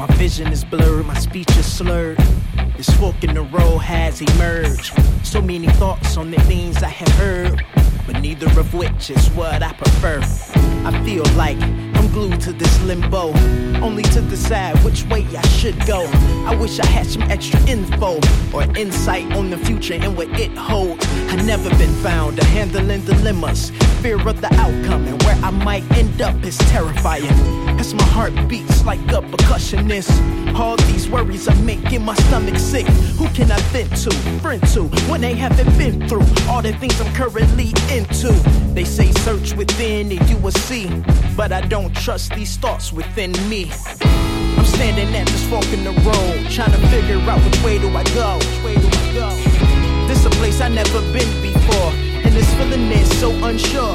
My vision is blurred, my speech is slurred. This fork in the road has emerged. So many thoughts on the things I have heard, but neither of which is what I prefer. I feel like I'm glued to this limbo, only to decide which way I should go. I wish I had some extra info or insight on the future and what it holds. I've never been found to handling dilemmas. Fear of the outcome and where I might end up is terrifying, as my heart beats like a percussionist. All these worries are making my stomach sick. Who can I vent to, friend to, when they haven't been through all the things I'm currently into? They say search within and you will see, but I don't trust these thoughts within me. I'm standing at this fork in the road, trying to figure out which way do I go. This a place I never been before, and this feeling is so unsure.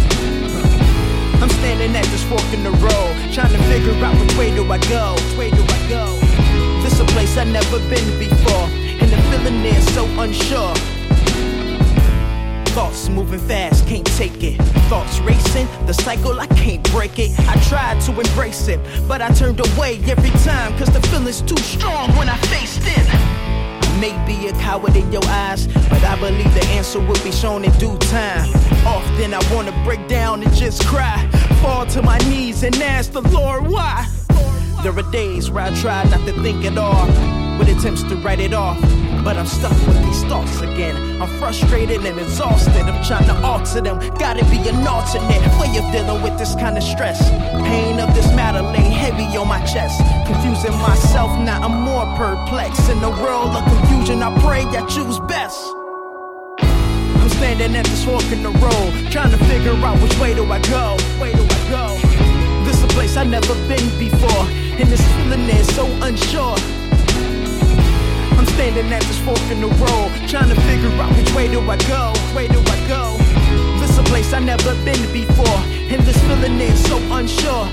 I'm standing at this fork in the road, trying to figure out which way do I go. This a place I never been before, and the feeling is so unsure. Thoughts moving fast, can't take it. Thoughts racing, the cycle, I can't break it. I tried to embrace it, but I turned away every time, cause the feeling's too strong when I faced it. I may be a coward in your eyes, but I believe the answer will be shown in due time. Often I wanna break down and just cry, fall to my knees and ask the Lord why. There are days where I try not to think at all, with attempts to write it off, but I'm stuck with these thoughts again. I'm frustrated and exhausted, I'm trying to alter them. Gotta be an alternate way of dealing with this kind of stress. Pain of this matter lay heavy on my chest, confusing myself, now I'm more perplexed. In a world of confusion, I pray I choose best. I'm standing at this fork in the road, trying to figure out which way do I go. This a place I've never been before, and this feeling is so unsure. I'm standing at this fork in the road, trying to figure out which way do I go. This a place I've never been before, and this feeling is so unsure.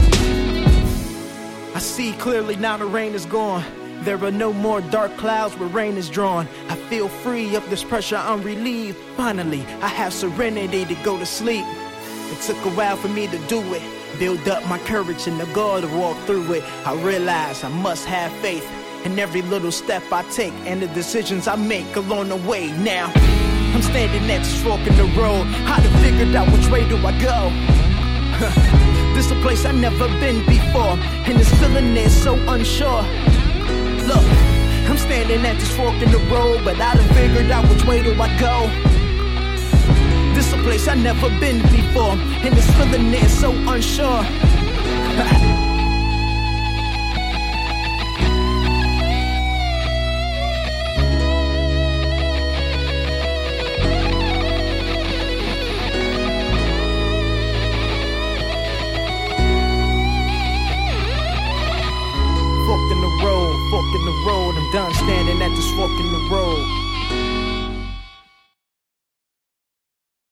I see clearly now the rain is gone. There are no more dark clouds where rain is drawn. I feel free of this pressure, I'm relieved. Finally, I have serenity to go to sleep. It took a while for me to do it, build up my courage and the goal to walk through it. I realize I must have faith in every little step I take and the decisions I make along the way. Now, I'm standing at this fork in the road, I done figured out which way do I go. This a place I've never been before, and this feeling is so unsure. Look, I'm standing at this fork in the road, but I done figured out which way do I go. This a place I've never been before, and this feeling is so unsure. Fork in the road, I'm done standing at this fork in the road.